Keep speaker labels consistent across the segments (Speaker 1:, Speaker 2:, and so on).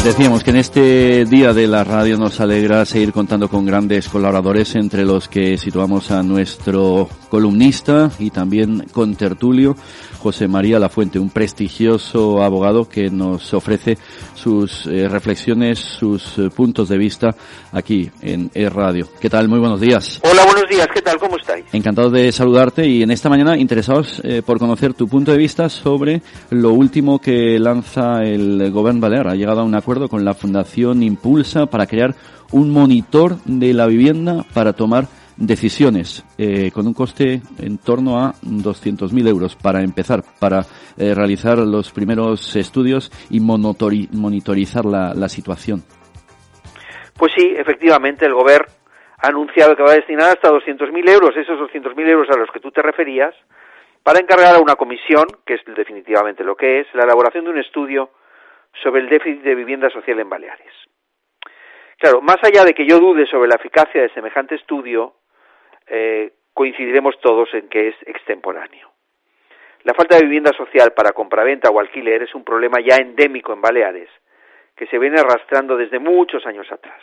Speaker 1: Decíamos que en este día de la radio nos alegra seguir contando con grandes colaboradores, entre los que situamos a nuestro columnista y también contertulio, José María Lafuente, un prestigioso abogado que nos ofrece sus reflexiones, sus puntos de vista aquí en E-Radio. ¿Qué tal? Muy buenos días.
Speaker 2: Hola, buenos días. ¿Qué tal? ¿Cómo estáis?
Speaker 1: Encantados de saludarte y en esta mañana interesados por conocer tu punto de vista sobre lo último que lanza el Govern Balear. Ha llegado a un acuerdo con la Fundación Impulsa para crear un monitor de la vivienda para tomar decisiones, con un coste en torno a 200.000 euros para empezar, para realizar los primeros estudios y monitorizar la situación.
Speaker 2: Pues sí, efectivamente, el Govern ha anunciado que va a destinar hasta 200.000 euros, esos 200.000 euros a los que tú te referías, para encargar a una comisión, que es definitivamente lo que es, la elaboración de un estudio sobre el déficit de vivienda social en Baleares. Claro, más allá de que yo dude sobre la eficacia de semejante estudio, coincidiremos todos en que es extemporáneo. La falta de vivienda social para compraventa o alquiler es un problema ya endémico en Baleares, que se viene arrastrando desde muchos años atrás.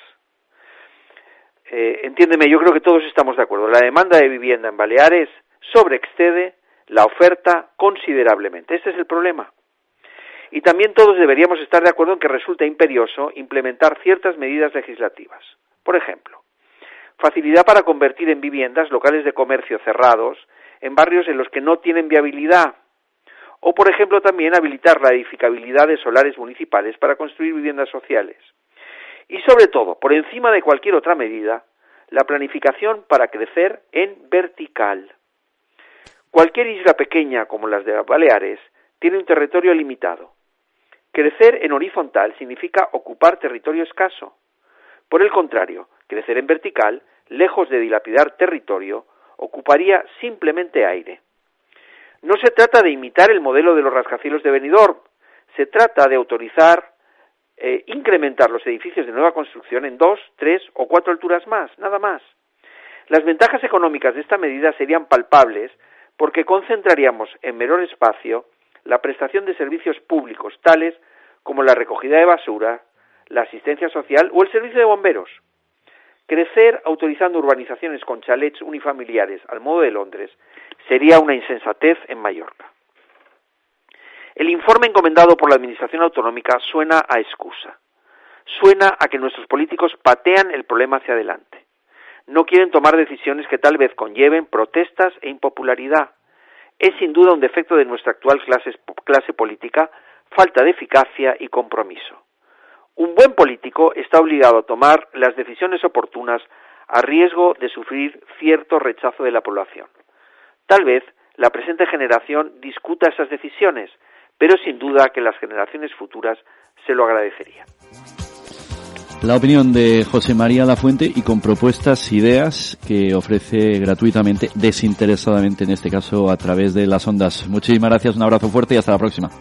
Speaker 2: Entiéndeme, yo creo que todos estamos de acuerdo. La demanda de vivienda en Baleares sobreexcede la oferta considerablemente. Este es el problema. Y también todos deberíamos estar de acuerdo en que resulta imperioso implementar ciertas medidas legislativas. Por ejemplo, facilidad para convertir en viviendas locales de comercio cerrados en barrios en los que no tienen viabilidad. O, por ejemplo, también habilitar la edificabilidad de solares municipales para construir viviendas sociales. Y, sobre todo, por encima de cualquier otra medida, la planificación para crecer en vertical. Cualquier isla pequeña, como las de Baleares, tiene un territorio limitado. Crecer en horizontal significa ocupar territorio escaso. Por el contrario, crecer en vertical, lejos de dilapidar territorio, ocuparía simplemente aire. No se trata de imitar el modelo de los rascacielos de Benidorm, se trata de autorizar incrementar los edificios de nueva construcción en 2, 3 o 4 alturas más, nada más. Las ventajas económicas de esta medida serían palpables porque concentraríamos en menor espacio la prestación de servicios públicos tales como la recogida de basura, la asistencia social o el servicio de bomberos. Crecer autorizando urbanizaciones con chalets unifamiliares al modo de Londres sería una insensatez en Mallorca. El informe encomendado por la Administración Autonómica suena a excusa. Suena a que nuestros políticos patean el problema hacia adelante. No quieren tomar decisiones que tal vez conlleven protestas e impopularidad. Es sin duda un defecto de nuestra actual clase política, falta de eficacia y compromiso. Un buen político está obligado a tomar las decisiones oportunas a riesgo de sufrir cierto rechazo de la población. Tal vez la presente generación discuta esas decisiones, pero sin duda que las generaciones futuras se lo agradecerían.
Speaker 1: La opinión de José María Lafuente y con propuestas, ideas que ofrece gratuitamente, desinteresadamente en este caso a través de las ondas. Muchísimas gracias, un abrazo fuerte y hasta la próxima.